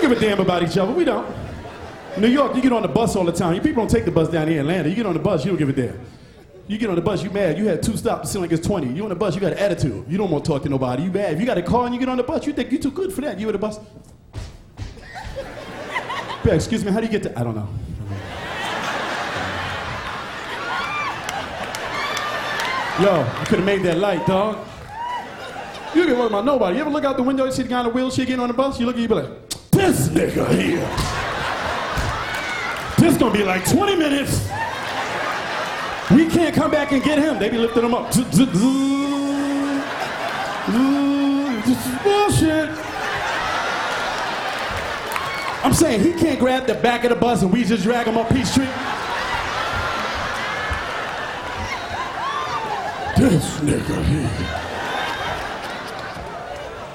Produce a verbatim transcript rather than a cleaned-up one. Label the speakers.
Speaker 1: give a damn about each other. We don't. New York, you get on the bus all the time. You people don't take the bus down here in Atlanta. You get on the bus, you don't give a damn. You get on the bus, you mad. You had two stops, it seems like it's twenty. You on the bus, you got an attitude. You don't want to talk to nobody. You mad. If you got a car and you get on the bus, you think you too good for that. You at the bus. Yeah, excuse me, how do you get to? I don't know. Yo, I could have made that light, dog. You didn't worry about nobody. You ever look out the window and see the guy in the wheelchair getting on the bus? You look at you, be like, this nigga here. This gonna be like twenty minutes. We can't come back and get him. They be lifting him up. This is bullshit. I'm saying he can't grab the back of the bus and we just drag him up Peachtree. This nigga here.